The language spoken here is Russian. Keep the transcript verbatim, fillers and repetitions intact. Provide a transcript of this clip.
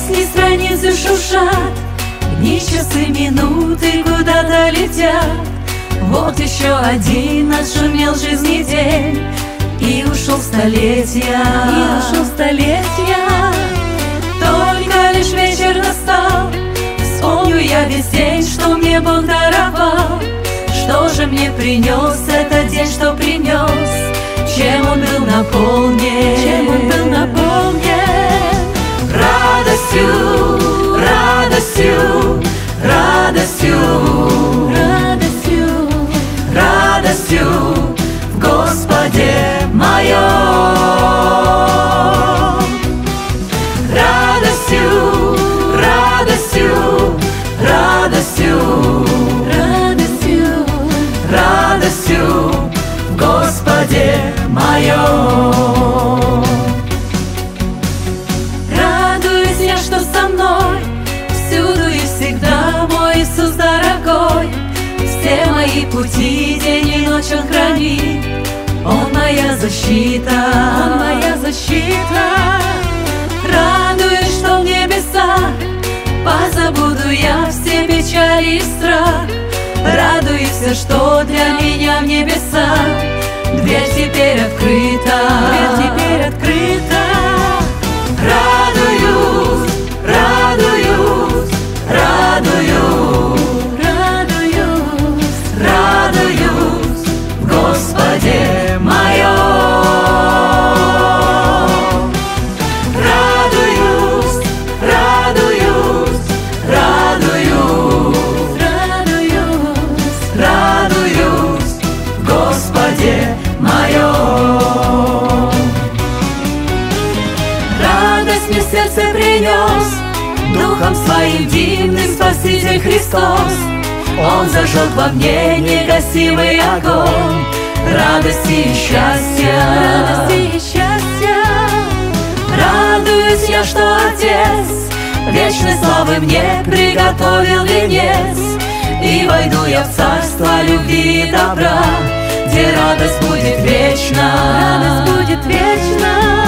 Песни страницы шуршат, дни, часы, минуты куда-то летят. Вот еще один отшумел жизни день, и ушел в столетия, и ушел в столетия. Только лишь вечер настал, вспомню я весь день, что мне Бог даровал. Что же мне принес этот день, что принес? Чем он был наполнен? Чем он был наполнен? Радостью, радостью, радостью, радостью, радостью в Господе моем. Радостью, радостью, радостью, радостью, радостью в Господе моем. Радуюсь я, что со мной всюду и всегда мой Иисус дорогой. Все мои пути день и ночь Он хранит. Он моя защита, Он моя защита. Радуюсь, что в небесах позабуду я все печали и страх. Радуюсь, что для меня в небесах дверь теперь открыта, дверь теперь открыта. Радуюсь, радуюсь, радуюсь, радуюсь, радуюсь в Господе моем. Радуюсь, радуюсь, радуюсь, радуюсь, радуюсь в Господе моем. Радость мне в сердце принес, Духом Своим дивным Спаситель Христос. Он зажег во мне негасимый огонь радости и счастья, радости и счастья. Радуюсь я, что Отец вечной славы мне приготовил венец, и войду я в царство любви и добра, где радость будет вечна, радость будет вечна.